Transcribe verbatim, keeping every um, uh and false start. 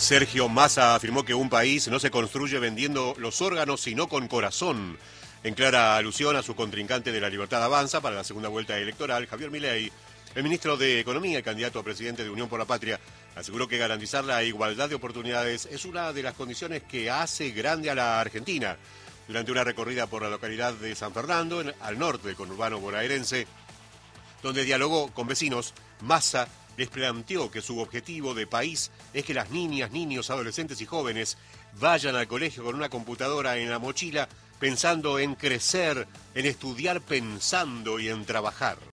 Sergio Massa afirmó que un país no se construye vendiendo los órganos, sino con corazón. En clara alusión a su contrincante de La Libertad Avanza para la segunda vuelta electoral, Javier Milei, el ministro de Economía y candidato a presidente de Unión por la Patria, aseguró que garantizar la igualdad de oportunidades es una de las condiciones que hace grande a la Argentina. Durante una recorrida por la localidad de San Fernando, en, al norte del conurbano bonaerense, donde dialogó con vecinos, Massa les planteó que su objetivo de país es que las niñas, niños, adolescentes y jóvenes vayan al colegio con una computadora en la mochila pensando en crecer, en estudiar pensando y en trabajar.